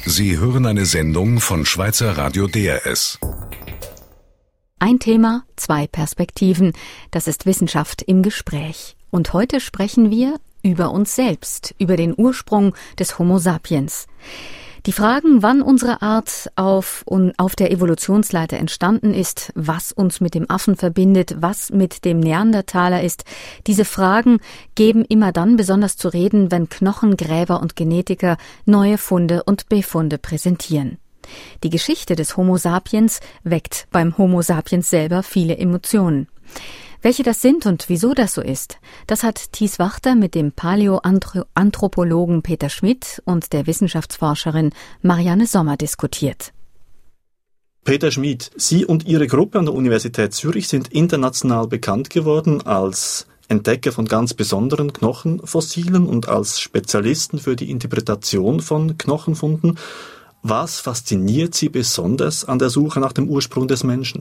Sie hören eine Sendung von Schweizer Radio DRS. Ein Thema, zwei Perspektiven. Das ist Wissenschaft im Gespräch. Und heute sprechen wir über uns selbst, über den Ursprung des Homo sapiens. Die Fragen, wann unsere Art auf der Evolutionsleiter entstanden ist, was uns mit dem Affen verbindet, was mit dem Neandertaler ist, diese Fragen geben immer dann besonders zu reden, wenn Knochengräber und Genetiker neue Funde und Befunde präsentieren. Die Geschichte des Homo sapiens weckt beim Homo sapiens selber viele Emotionen. Welche das sind und wieso das so ist, das hat Thies Wachter mit dem Paläoanthropologen Peter Schmidt und der Wissenschaftsforscherin Marianne Sommer diskutiert. Peter Schmidt, Sie und Ihre Gruppe an der Universität Zürich sind international bekannt geworden als Entdecker von ganz besonderen Knochenfossilen und als Spezialisten für die Interpretation von Knochenfunden. Was fasziniert Sie besonders an der Suche nach dem Ursprung des Menschen?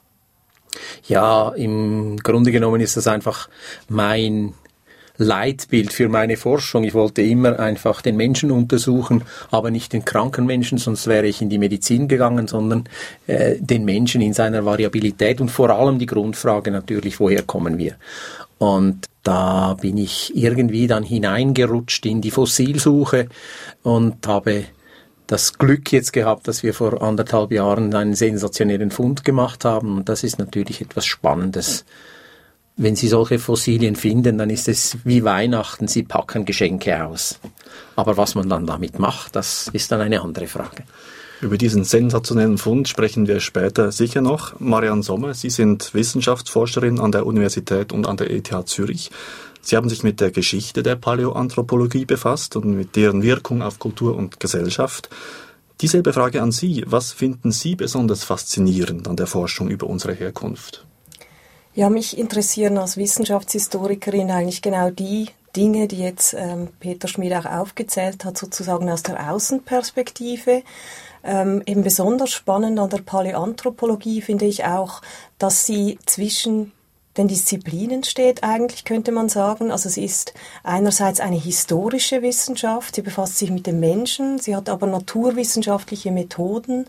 Ja, im Grunde genommen ist das einfach mein Leitbild für meine Forschung. Ich wollte immer einfach den Menschen untersuchen, aber nicht den kranken Menschen, sonst wäre ich in die Medizin gegangen, sondern den Menschen in seiner Variabilität und vor allem die Grundfrage natürlich, woher kommen wir? Und da bin ich irgendwie dann hineingerutscht in die Fossilsuche und habe das Glück jetzt gehabt, dass wir vor 1,5 Jahren einen sensationellen Fund gemacht haben. Und das ist natürlich etwas Spannendes. Wenn Sie solche Fossilien finden, dann ist es wie Weihnachten, Sie packen Geschenke aus. Aber was man dann damit macht, das ist dann eine andere Frage. Über diesen sensationellen Fund sprechen wir später sicher noch. Marianne Sommer, Sie sind Wissenschaftsforscherin an der Universität und an der ETH Zürich. Sie haben sich mit der Geschichte der Paläoanthropologie befasst und mit deren Wirkung auf Kultur und Gesellschaft. Dieselbe Frage an Sie. Was finden Sie besonders faszinierend an der Forschung über unsere Herkunft? Ja, mich interessieren als Wissenschaftshistorikerin eigentlich genau die Dinge, die jetzt Peter Schmidt auch aufgezählt hat, sozusagen aus der Außenperspektive. Eben besonders spannend an der Paläoanthropologie finde ich auch, dass sie zwischen den Disziplinen steht eigentlich, könnte man sagen. Also sie ist einerseits eine historische Wissenschaft, sie befasst sich mit dem Menschen, sie hat aber naturwissenschaftliche Methoden,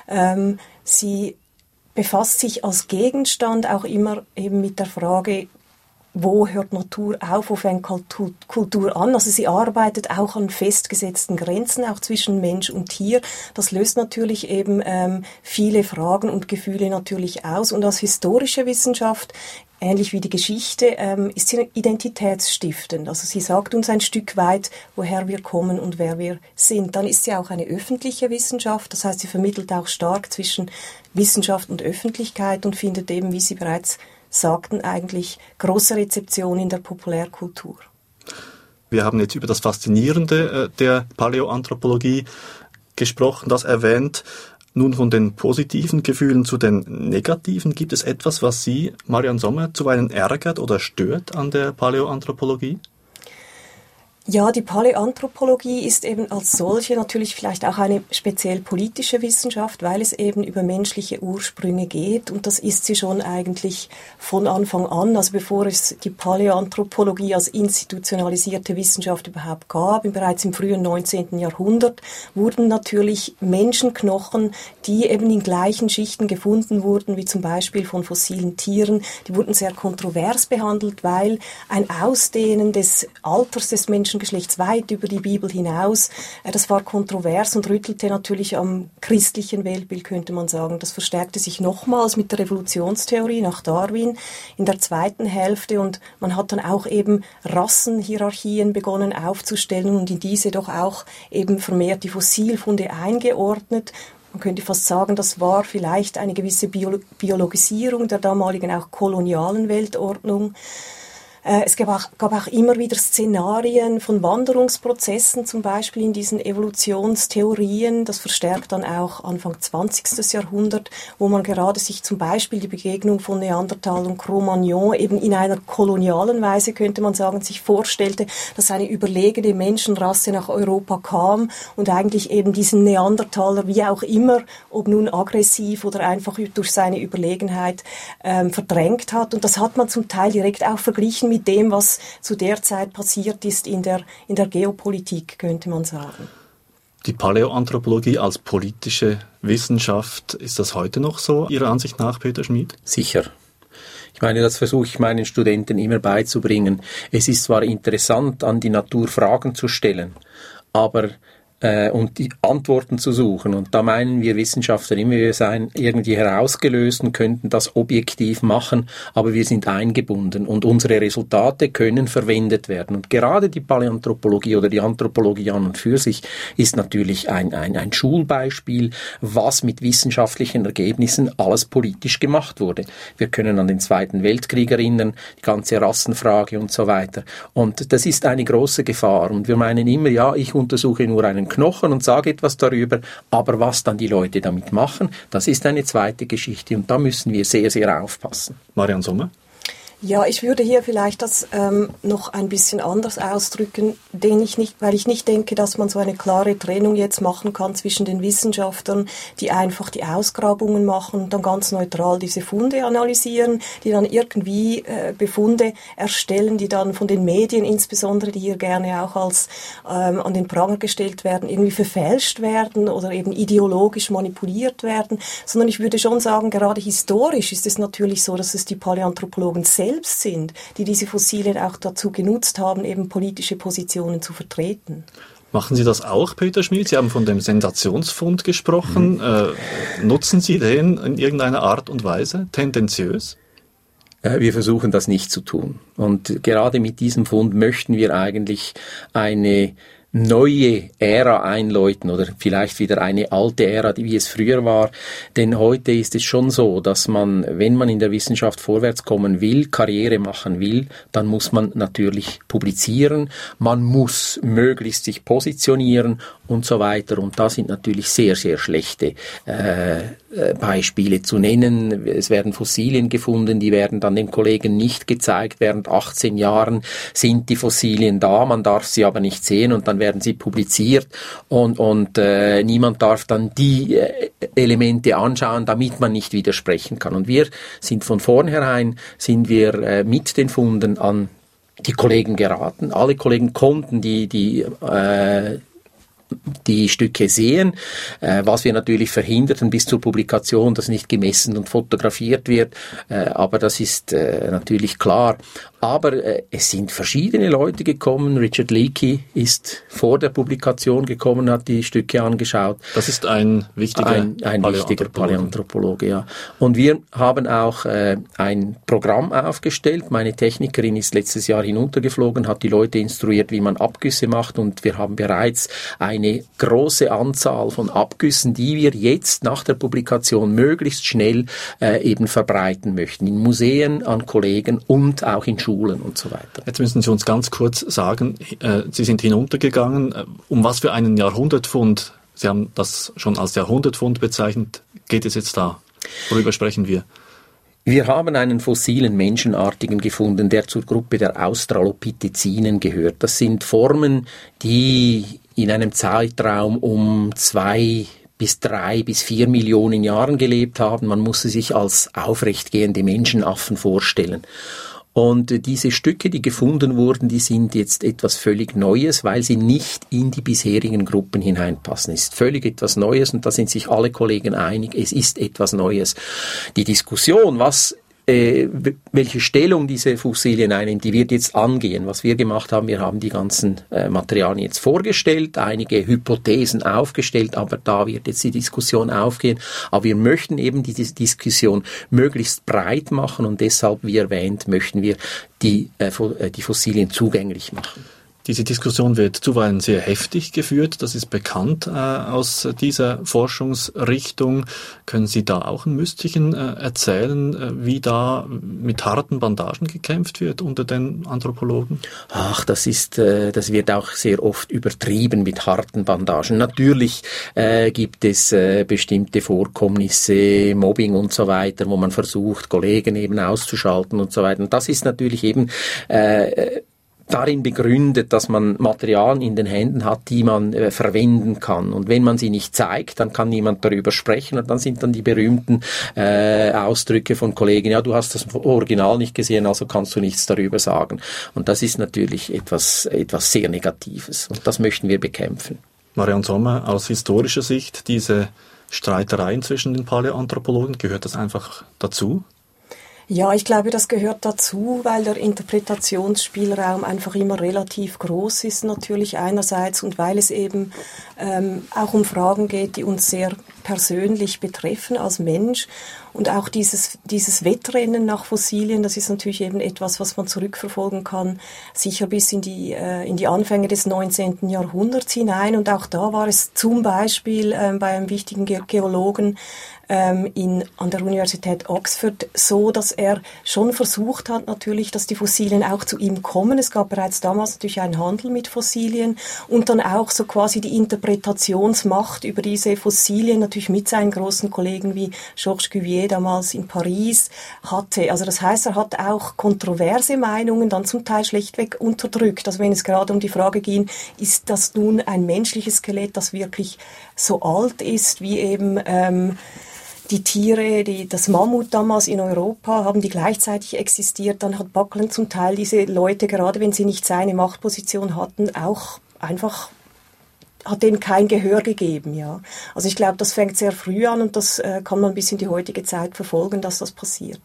sie befasst sich als Gegenstand auch immer eben mit der Frage, wo hört Natur auf, wo fängt Kultur an? Also sie arbeitet auch an festgesetzten Grenzen, auch zwischen Mensch und Tier. Das löst natürlich eben viele Fragen und Gefühle natürlich aus. Und als historische Wissenschaft, ähnlich wie die Geschichte, ist sie identitätsstiftend. Also sie sagt uns ein Stück weit, woher wir kommen und wer wir sind. Dann ist sie auch eine öffentliche Wissenschaft. Das heißt, sie vermittelt auch stark zwischen Wissenschaft und Öffentlichkeit und findet eben, wie Sie bereits sagten, eigentlich große Rezeption in der Populärkultur. Wir haben jetzt über das Faszinierende der Paläoanthropologie gesprochen, das erwähnt. Nun von den positiven Gefühlen zu den negativen. Gibt es etwas, was Sie, Marianne Sommer, zuweilen ärgert oder stört an der Paläoanthropologie? Ja, die Paläoanthropologie ist eben als solche natürlich vielleicht auch eine speziell politische Wissenschaft, weil es eben über menschliche Ursprünge geht, und das ist sie schon eigentlich von Anfang an, also bevor es die Paläoanthropologie als institutionalisierte Wissenschaft überhaupt gab, bereits im frühen 19. Jahrhundert, wurden natürlich Menschenknochen, die eben in gleichen Schichten gefunden wurden, wie zum Beispiel von fossilen Tieren, die wurden sehr kontrovers behandelt, weil ein Ausdehnen des Alters des Menschengeschlechts weit über die Bibel hinaus. Das war kontrovers und rüttelte natürlich am christlichen Weltbild, könnte man sagen. Das verstärkte sich nochmals mit der Evolutionstheorie nach Darwin in der zweiten Hälfte, und man hat dann auch eben Rassenhierarchien begonnen aufzustellen und in diese doch auch eben vermehrt die Fossilfunde eingeordnet. Man könnte fast sagen, das war vielleicht eine gewisse Biologisierung der damaligen auch kolonialen Weltordnung. Es gab auch immer wieder Szenarien von Wanderungsprozessen, zum Beispiel in diesen Evolutionstheorien. Das verstärkt dann auch Anfang 20. Jahrhundert, wo man gerade sich zum Beispiel die Begegnung von Neandertal und Cro-Magnon eben in einer kolonialen Weise, könnte man sagen, sich vorstellte, dass eine überlegene Menschenrasse nach Europa kam und eigentlich eben diesen Neandertaler, wie auch immer, ob nun aggressiv oder einfach durch seine Überlegenheit, verdrängt hat. Und das hat man zum Teil direkt auch verglichen mit dem, was zu der Zeit passiert ist in der Geopolitik, könnte man sagen. Die Paläoanthropologie als politische Wissenschaft, ist das heute noch so, Ihrer Ansicht nach, Peter Schmid? Sicher. Ich meine, das versuche ich meinen Studenten immer beizubringen. Es ist zwar interessant, an die Natur Fragen zu stellen, aber und die Antworten zu suchen. Und da meinen wir Wissenschaftler immer, wir seien irgendwie herausgelöst und könnten das objektiv machen, aber wir sind eingebunden und unsere Resultate können verwendet werden. Und gerade die Paläanthropologie oder die Anthropologie an und für sich ist natürlich ein Schulbeispiel, was mit wissenschaftlichen Ergebnissen alles politisch gemacht wurde. Wir können an den Zweiten Weltkrieg erinnern, die ganze Rassenfrage und so weiter. Und das ist eine große Gefahr. Und wir meinen immer, ja, ich untersuche nur einen Knochen und sage etwas darüber, aber was dann die Leute damit machen, das ist eine zweite Geschichte und da müssen wir sehr, sehr aufpassen. Marianne Sommer? Ja, ich würde hier vielleicht das noch ein bisschen anders ausdrücken, weil ich nicht denke, dass man so eine klare Trennung jetzt machen kann zwischen den Wissenschaftlern, die einfach die Ausgrabungen machen und dann ganz neutral diese Funde analysieren, die dann irgendwie Befunde erstellen, die dann von den Medien insbesondere, die hier gerne auch als an den Pranger gestellt werden, irgendwie verfälscht werden oder eben ideologisch manipuliert werden, sondern ich würde schon sagen, gerade historisch ist es natürlich so, dass es die Paläanthropologen selbst sind, die diese Fossilien auch dazu genutzt haben, eben politische Positionen zu vertreten. Machen Sie das auch, Peter Schmid? Sie haben von dem Sensationsfund gesprochen. Nutzen Sie den in irgendeiner Art und Weise, tendenziös? Wir versuchen das nicht zu tun. Und gerade mit diesem Fund möchten wir eigentlich eine neue Ära einläuten oder vielleicht wieder eine alte Ära, wie es früher war. Denn heute ist es schon so, dass man, wenn man in der Wissenschaft vorwärts kommen will, Karriere machen will, dann muss man natürlich publizieren, man muss möglichst sich positionieren und so weiter. Und da sind natürlich sehr, sehr schlechte Beispiele zu nennen. Es werden Fossilien gefunden, die werden dann den Kollegen nicht gezeigt. Während 18 Jahren sind die Fossilien da, man darf sie aber nicht sehen und dann werden sie publiziert und niemand darf dann die Elemente anschauen, damit man nicht widersprechen kann. Und wir sind von vornherein, mit den Funden an die Kollegen geraten. Alle Kollegen konnten die Stücke sehen, was wir natürlich verhinderten bis zur Publikation, dass nicht gemessen und fotografiert wird, aber das ist natürlich klar. Aber es sind verschiedene Leute gekommen. Richard Leakey ist vor der Publikation gekommen, hat die Stücke angeschaut. Das ist ein wichtiger Paläanthropologe, ja. Und wir haben auch ein Programm aufgestellt. Meine Technikerin ist letztes Jahr hinuntergeflogen, hat die Leute instruiert, wie man Abgüsse macht und wir haben bereits eine große Anzahl von Abgüssen, die wir jetzt nach der Publikation möglichst schnell eben verbreiten möchten. In Museen, an Kollegen und auch in Schulen und so weiter. Jetzt müssen Sie uns ganz kurz sagen, Sie sind hinuntergegangen. Um was für einen Jahrhundertfund, Sie haben das schon als Jahrhundertfund bezeichnet, geht es jetzt da? Worüber sprechen wir? Wir haben einen fossilen Menschenartigen gefunden, der zur Gruppe der Australopithecinen gehört. Das sind Formen, die in einem Zeitraum um 2 bis 3 bis 4 Millionen Jahren gelebt haben. Man muss sie sich als aufrechtgehende Menschenaffen vorstellen. Und diese Stücke, die gefunden wurden, die sind jetzt etwas völlig Neues, weil sie nicht in die bisherigen Gruppen hineinpassen. Es ist völlig etwas Neues und da sind sich alle Kollegen einig, es ist etwas Neues. Die Diskussion, welche Stellung diese Fossilien einnehmen, die wird jetzt angehen. Was wir gemacht haben, wir haben die ganzen Materialien jetzt vorgestellt, einige Hypothesen aufgestellt, aber da wird jetzt die Diskussion aufgehen. Aber wir möchten eben diese Diskussion möglichst breit machen und deshalb, wie erwähnt, möchten wir die Fossilien zugänglich machen. Diese Diskussion wird zuweilen sehr heftig geführt, das ist bekannt aus dieser Forschungsrichtung. Können Sie da auch ein Müsterchen erzählen, wie da mit harten Bandagen gekämpft wird unter den Anthropologen? Ach, das wird auch sehr oft übertrieben mit harten Bandagen. Natürlich gibt es bestimmte Vorkommnisse, Mobbing und so weiter, wo man versucht, Kollegen eben auszuschalten und so weiter. Und das ist natürlich eben darin begründet, dass man Materialien in den Händen hat, die man verwenden kann. Und wenn man sie nicht zeigt, dann kann niemand darüber sprechen und dann sind dann die berühmten Ausdrücke von Kollegen, ja, du hast das Original nicht gesehen, also kannst du nichts darüber sagen. Und das ist natürlich etwas sehr Negatives und das möchten wir bekämpfen. Marianne Sommer, aus historischer Sicht, diese Streitereien zwischen den Paläoanthropologen, gehört das einfach dazu? Ja, ich glaube, das gehört dazu, weil der Interpretationsspielraum einfach immer relativ groß ist, natürlich einerseits, und weil es eben auch um Fragen geht, die uns sehr persönlich betreffen als Mensch. Und auch dieses Wettrennen nach Fossilien, das ist natürlich eben etwas, was man zurückverfolgen kann, sicher bis in die Anfänge des 19. Jahrhunderts hinein. Und auch da war es zum Beispiel bei einem wichtigen Geologen an der Universität Oxford so, dass er schon versucht hat natürlich, dass die Fossilien auch zu ihm kommen. Es gab bereits damals natürlich einen Handel mit Fossilien und dann auch so quasi die Interpretationsmacht über diese Fossilien natürlich mit seinen großen Kollegen wie Georges Cuvier damals in Paris hatte. Also das heißt, er hat auch kontroverse Meinungen dann zum Teil schlichtweg unterdrückt. Also wenn es gerade um die Frage ging, ist das nun ein menschliches Skelett, das wirklich so alt ist wie eben die Tiere, das Mammut damals in Europa, haben die gleichzeitig existiert, dann hat Buckland zum Teil diese Leute, gerade wenn sie nicht seine Machtposition hatten, auch einfach hat denen kein Gehör gegeben, ja. Also ich glaube, das fängt sehr früh an und das kann man bis in die heutige Zeit verfolgen, dass das passiert.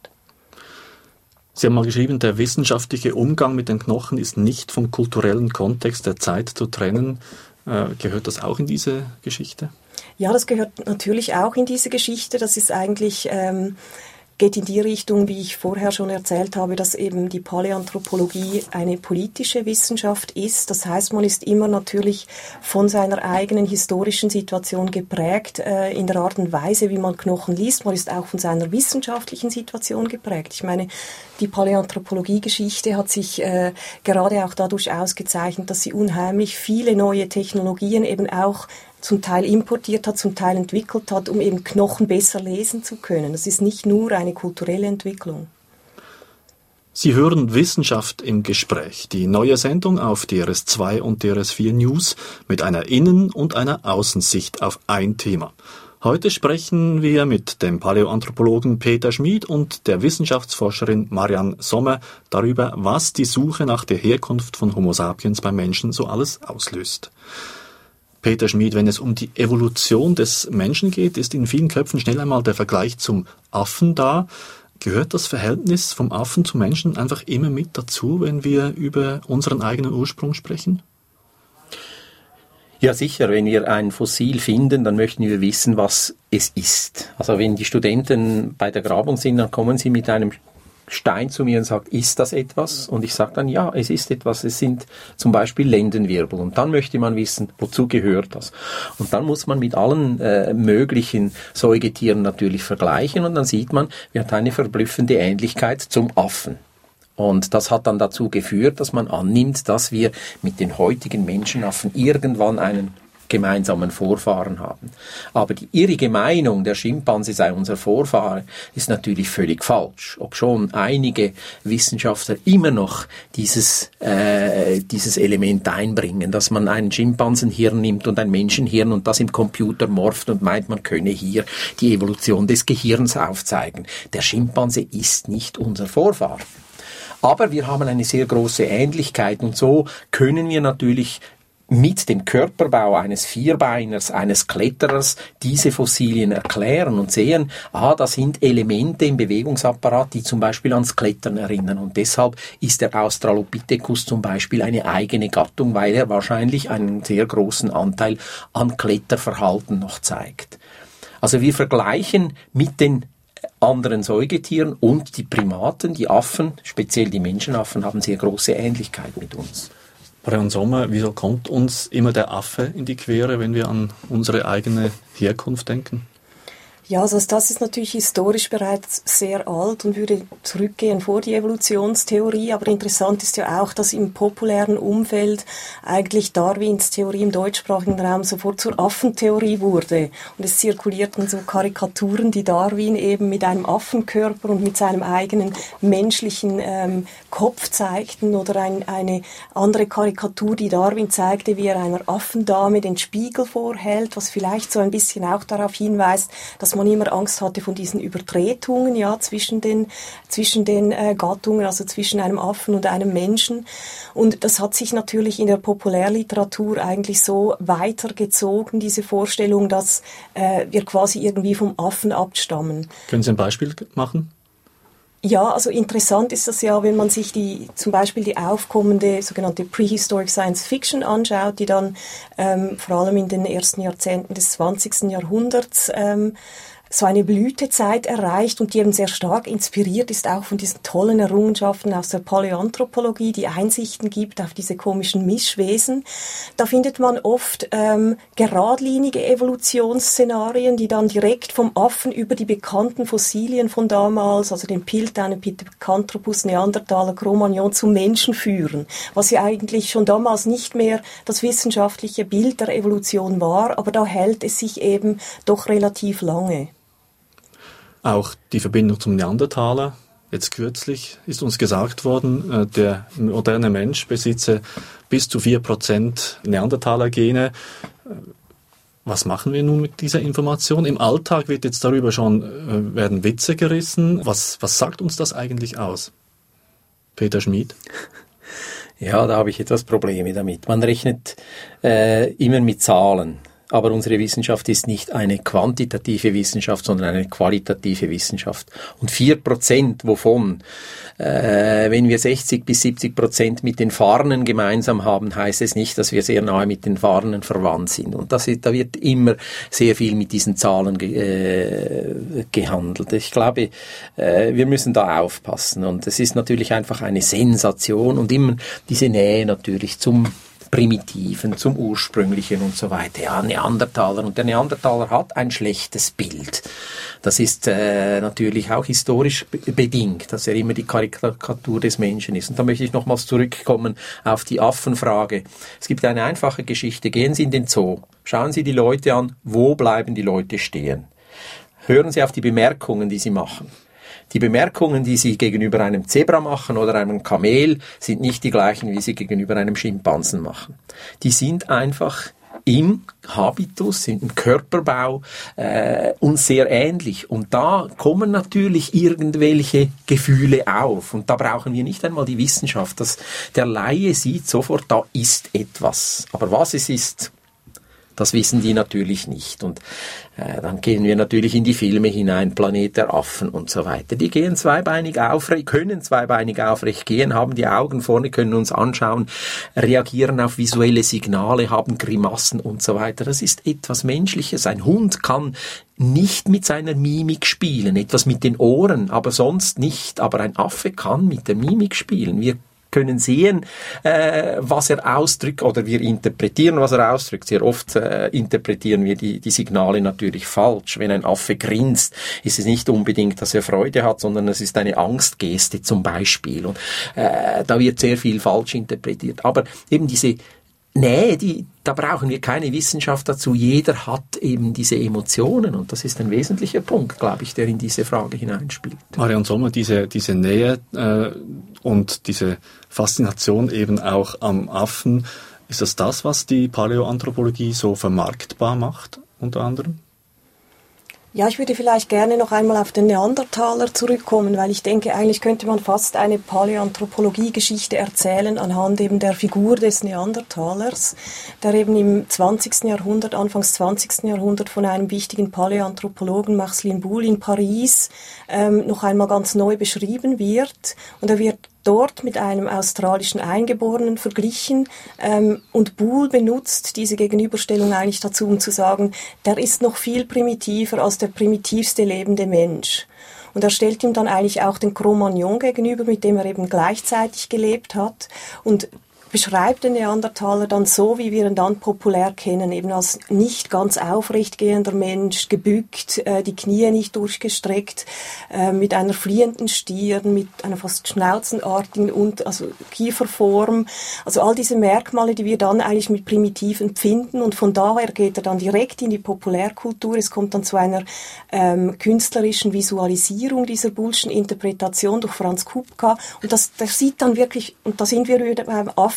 Sie haben mal geschrieben, der wissenschaftliche Umgang mit den Knochen ist nicht vom kulturellen Kontext der Zeit zu trennen. Gehört das auch in diese Geschichte? Ja, das gehört natürlich auch in diese Geschichte. Das ist eigentlich, geht in die Richtung, wie ich vorher schon erzählt habe, dass eben die Paläoanthropologie eine politische Wissenschaft ist. Das heißt, man ist immer natürlich von seiner eigenen historischen Situation geprägt, in der Art und Weise, wie man Knochen liest. Man ist auch von seiner wissenschaftlichen Situation geprägt. Ich meine, die Paläoanthropologie-Geschichte hat sich gerade auch dadurch ausgezeichnet, dass sie unheimlich viele neue Technologien eben auch zum Teil importiert hat, zum Teil entwickelt hat, um eben Knochen besser lesen zu können. Das ist nicht nur eine kulturelle Entwicklung. Sie hören Wissenschaft im Gespräch, die neue Sendung auf DRS2 und DRS4 News mit einer Innen- und einer Außensicht auf ein Thema. Heute sprechen wir mit dem Paläoanthropologen Peter Schmid und der Wissenschaftsforscherin Marianne Sommer darüber, was die Suche nach der Herkunft von Homo sapiens beim Menschen so alles auslöst. Peter Schmid, wenn es um die Evolution des Menschen geht, ist in vielen Köpfen schnell einmal der Vergleich zum Affen da. Gehört das Verhältnis vom Affen zum Menschen einfach immer mit dazu, wenn wir über unseren eigenen Ursprung sprechen? Ja, sicher. Wenn wir ein Fossil finden, dann möchten wir wissen, was es ist. Also wenn die Studenten bei der Grabung sind, dann kommen sie mit einem Stein zu mir und sagt, ist das etwas? Und ich sage dann, ja, es ist etwas. Es sind zum Beispiel Lendenwirbel. Und dann möchte man wissen, wozu gehört das? Und dann muss man mit allen möglichen Säugetieren natürlich vergleichen. Und dann sieht man, wir haben eine verblüffende Ähnlichkeit zum Affen. Und das hat dann dazu geführt, dass man annimmt, dass wir mit den heutigen Menschenaffen irgendwann einen gemeinsamen Vorfahren haben. Aber die irrige Meinung, der Schimpanse sei unser Vorfahre, ist natürlich völlig falsch. Obschon einige Wissenschaftler immer noch dieses Element einbringen, dass man ein Schimpansenhirn nimmt und ein Menschenhirn und das im Computer morpht und meint, man könne hier die Evolution des Gehirns aufzeigen. Der Schimpanse ist nicht unser Vorfahre. Aber wir haben eine sehr große Ähnlichkeit und so können wir natürlich mit dem Körperbau eines Vierbeiners, eines Kletterers diese Fossilien erklären und sehen, da sind Elemente im Bewegungsapparat, die zum Beispiel ans Klettern erinnern. Und deshalb ist der Australopithecus zum Beispiel eine eigene Gattung, weil er wahrscheinlich einen sehr großen Anteil an Kletterverhalten noch zeigt. Also wir vergleichen mit den anderen Säugetieren und die Primaten, die Affen, speziell die Menschenaffen, haben sehr große Ähnlichkeit mit uns. Marianne Sommer, wieso kommt uns immer der Affe in die Quere, wenn wir an unsere eigene Herkunft denken? Ja, also das ist natürlich historisch bereits sehr alt und würde zurückgehen vor die Evolutionstheorie. Aber interessant ist ja auch, dass im populären Umfeld eigentlich Darwins Theorie im deutschsprachigen Raum sofort zur Affentheorie wurde. Und es zirkulierten so Karikaturen, die Darwin eben mit einem Affenkörper und mit seinem eigenen menschlichen Kopf zeigten. Oder eine andere Karikatur, die Darwin zeigte, wie er einer Affendame den Spiegel vorhält, was vielleicht so ein bisschen auch darauf hinweist, dass dass man immer Angst hatte vor diesen Übertretungen, ja, zwischen den Gattungen, also zwischen einem Affen und einem Menschen. Und das hat sich natürlich in der Populärliteratur eigentlich so weitergezogen, diese Vorstellung, dass wir quasi irgendwie vom Affen abstammen. Können Sie ein Beispiel machen? Ja, also interessant ist das ja, wenn man sich zum Beispiel die aufkommende sogenannte Prehistoric Science Fiction anschaut, die dann vor allem in den ersten Jahrzehnten des 20. Jahrhunderts so eine Blütezeit erreicht und die eben sehr stark inspiriert ist auch von diesen tollen Errungenschaften aus der Paläoanthropologie, die Einsichten gibt auf diese komischen Mischwesen. Da findet man oft geradlinige Evolutionsszenarien, die dann direkt vom Affen über die bekannten Fossilien von damals, also den Piltdown, Pithecanthropus, Neandertaler, Cro-Magnon zum Menschen führen, was ja eigentlich schon damals nicht mehr das wissenschaftliche Bild der Evolution war, aber da hält es sich eben doch relativ lange. Auch die Verbindung zum Neandertaler. Jetzt kürzlich ist uns gesagt worden, der moderne Mensch besitze bis zu 4% Neandertaler-Gene. Was machen wir nun mit dieser Information? Im Alltag wird jetzt darüber schon, werden Witze gerissen. Was sagt uns das eigentlich aus? Peter Schmid? Ja, da habe ich etwas Probleme damit. Man rechnet immer mit Zahlen. Aber unsere Wissenschaft ist nicht eine quantitative Wissenschaft, sondern eine qualitative Wissenschaft. Und 4% wovon, wenn wir 60-70% mit den Farnen gemeinsam haben, heißt es nicht, dass wir sehr nahe mit den Farnen verwandt sind. Und da wird immer sehr viel mit diesen Zahlen gehandelt. Ich glaube, wir müssen da aufpassen. Und es ist natürlich einfach eine Sensation und immer diese Nähe natürlich zum Primitiven, zum Ursprünglichen und so weiter. Ja, Neandertaler. Und der Neandertaler hat ein schlechtes Bild. Das ist natürlich auch historisch bedingt, dass er immer die Karikatur des Menschen ist. Und da möchte ich nochmals zurückkommen auf die Affenfrage. Es gibt eine einfache Geschichte. Gehen Sie in den Zoo. Schauen Sie die Leute an. Wo bleiben die Leute stehen? Hören Sie auf die Bemerkungen, die sie machen. Die Bemerkungen, die Sie gegenüber einem Zebra machen oder einem Kamel, sind nicht die gleichen, wie Sie gegenüber einem Schimpansen machen. Die sind einfach im Habitus, im Körperbau uns sehr ähnlich. Und da kommen natürlich irgendwelche Gefühle auf. Und da brauchen wir nicht einmal die Wissenschaft. Der Laie sieht sofort, da ist etwas. Aber was es ist, das wissen die natürlich nicht. Und dann gehen wir natürlich in die Filme hinein, Planet der Affen und so weiter. Die gehen zweibeinig aufrecht, können zweibeinig aufrecht gehen, haben die Augen vorne, können uns anschauen, reagieren auf visuelle Signale, haben Grimassen und so weiter. Das ist etwas Menschliches. Ein Hund kann nicht mit seiner Mimik spielen, etwas mit den Ohren, aber sonst nicht. Aber ein Affe kann mit der Mimik spielen. Wir können sehen, was er ausdrückt, oder wir interpretieren, was er ausdrückt. Sehr oft interpretieren wir die Signale natürlich falsch. Wenn ein Affe grinst, ist es nicht unbedingt, dass er Freude hat, sondern es ist eine Angstgeste zum Beispiel. Und da wird sehr viel falsch interpretiert. Aber eben diese Nähe, da brauchen wir keine Wissenschaft dazu. Jeder hat eben diese Emotionen und das ist ein wesentlicher Punkt, glaube ich, der in diese Frage hineinspielt. Marianne Sommer, diese Nähe und diese Faszination eben auch am Affen, ist das, was die Paläoanthropologie so vermarktbar macht, unter anderem? Ja, ich würde vielleicht gerne noch einmal auf den Neandertaler zurückkommen, weil ich denke, eigentlich könnte man fast eine Paläoanthropologie-Geschichte erzählen anhand eben der Figur des Neandertalers, der eben im 20. Jahrhundert, Anfangs 20. Jahrhundert von einem wichtigen Paläoanthropologen, Marcellin Boule in Paris, noch einmal ganz neu beschrieben wird. Und er wird dort mit einem australischen Eingeborenen verglichen und Boule benutzt diese Gegenüberstellung eigentlich dazu, um zu sagen, der ist noch viel primitiver als der primitivste lebende Mensch. Und er stellt ihm dann eigentlich auch den Cro-Magnon gegenüber, mit dem er eben gleichzeitig gelebt hat und beschreibt den Neandertaler dann so, wie wir ihn dann populär kennen, eben als nicht ganz aufrecht gehender Mensch, gebückt, die Knie nicht durchgestreckt, mit einer fliehenden Stirn, mit einer fast schnauzenartigen also Kieferform. Also all diese Merkmale, die wir dann eigentlich mit primitiv empfinden, und von daher geht er dann direkt in die Populärkultur. Es kommt dann zu einer künstlerischen Visualisierung dieser Boulschen Interpretation durch Franz Kupka, und das sieht dann wirklich, und da sind wir wieder beim Affen,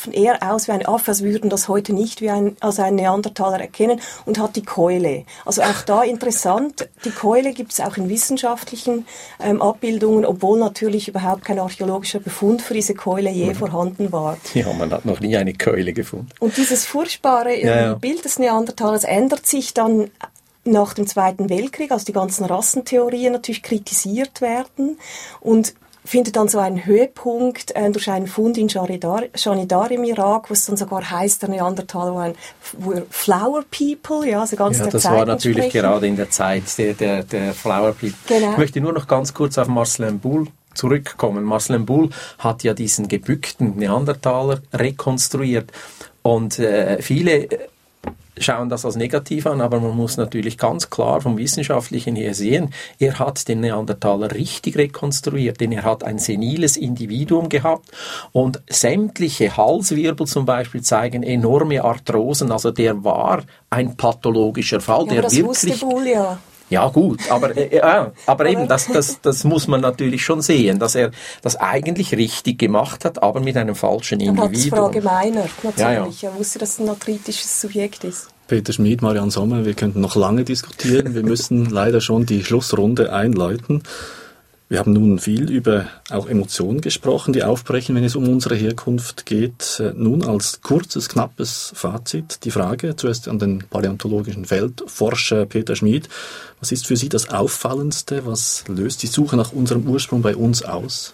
Affen, eher aus wie ein Affe, als würden das heute nicht als ein Neandertaler erkennen, und hat die Keule. Also auch da interessant, die Keule gibt es auch in wissenschaftlichen Abbildungen, obwohl natürlich überhaupt kein archäologischer Befund für diese Keule je vorhanden war. Ja, man hat noch nie eine Keule gefunden. Und dieses furchtbare Bild des Neandertalers ändert sich dann nach dem Zweiten Weltkrieg, als die ganzen Rassentheorien natürlich kritisiert werden, und findet dann so einen Höhepunkt durch einen Fund in Shanidar im Irak, wo es dann sogar heißt, der Neandertaler war Flower People, ja, also ganz der das Zeit war natürlich entsprechend. Gerade in der Zeit der Flower People. Genau. Ich möchte nur noch ganz kurz auf Marcel Boule zurückkommen. Marcel Boule hat ja diesen gebückten Neandertaler rekonstruiert, und viele schauen das als negativ an, aber man muss natürlich ganz klar vom Wissenschaftlichen her sehen, er hat den Neandertaler richtig rekonstruiert, denn er hat ein seniles Individuum gehabt, und sämtliche Halswirbel zum Beispiel zeigen enorme Arthrosen, also der war ein pathologischer Fall, Ja, der aber das wirklich... wusste Boule ja. Ja gut, aber eben, das muss man natürlich schon sehen, dass er das eigentlich richtig gemacht hat, aber mit einem falschen Individuum. Er hat es verallgemeinert, natürlich. Ja. Er wusste, dass es ein arthritisches Subjekt ist. Peter Schmid, Marianne Sommer, wir könnten noch lange diskutieren. Wir müssen leider schon die Schlussrunde einläuten. Wir haben nun viel über auch Emotionen gesprochen, die aufbrechen, wenn es um unsere Herkunft geht. Nun als kurzes, knappes Fazit die Frage, zuerst an den paläontologischen Feldforscher Peter Schmid. Was ist für Sie das Auffallendste? Was löst die Suche nach unserem Ursprung bei uns aus?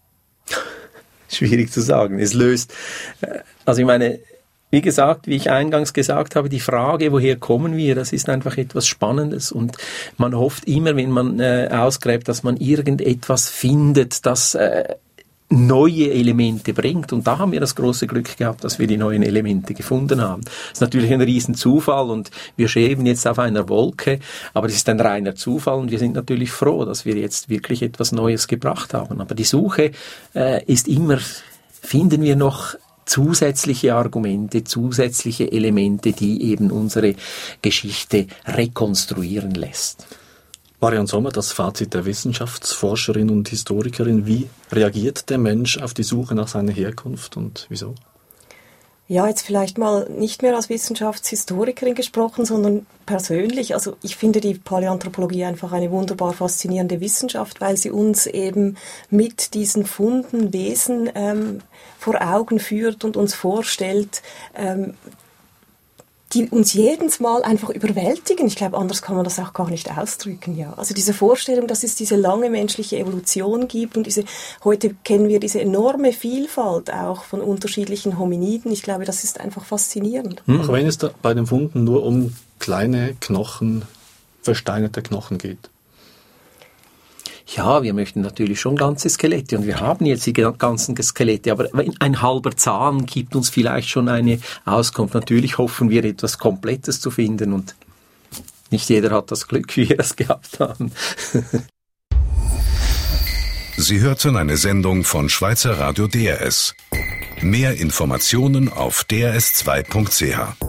Schwierig zu sagen. Es löst, also ich meine, wie gesagt, wie ich eingangs gesagt habe, die Frage, woher kommen wir, das ist einfach etwas Spannendes, und man hofft immer, wenn man ausgräbt, dass man irgendetwas findet, das neue Elemente bringt, und da haben wir das große Glück gehabt, dass wir die neuen Elemente gefunden haben. Das ist natürlich ein Riesenzufall, und wir schweben jetzt auf einer Wolke, aber es ist ein reiner Zufall, und wir sind natürlich froh, dass wir jetzt wirklich etwas Neues gebracht haben. Aber die Suche ist immer, finden wir noch zusätzliche Argumente, zusätzliche Elemente, die eben unsere Geschichte rekonstruieren lässt. Marianne Sommer, das Fazit der Wissenschaftsforscherin und Historikerin. Wie reagiert der Mensch auf die Suche nach seiner Herkunft und wieso? Ja, jetzt vielleicht mal nicht mehr als Wissenschaftshistorikerin gesprochen, sondern persönlich. Also ich finde die Paläoanthropologie einfach eine wunderbar faszinierende Wissenschaft, weil sie uns eben mit diesen Funden Wesen vor Augen führt und uns vorstellt, die uns jedes Mal einfach überwältigen. Ich glaube, anders kann man das auch gar nicht ausdrücken. Ja. Also diese Vorstellung, dass es diese lange menschliche Evolution gibt, und heute kennen wir diese enorme Vielfalt auch von unterschiedlichen Hominiden. Ich glaube, das ist einfach faszinierend. Auch wenn es da bei den Funden nur um kleine Knochen, versteinerte Knochen geht. Ja, wir möchten natürlich schon ganze Skelette, und wir haben jetzt die ganzen Skelette, aber ein halber Zahn gibt uns vielleicht schon eine Auskunft. Natürlich hoffen wir, etwas Komplettes zu finden, und nicht jeder hat das Glück, wie wir es gehabt haben. Sie hörten eine Sendung von Schweizer Radio DRS. Mehr Informationen auf drs2.ch.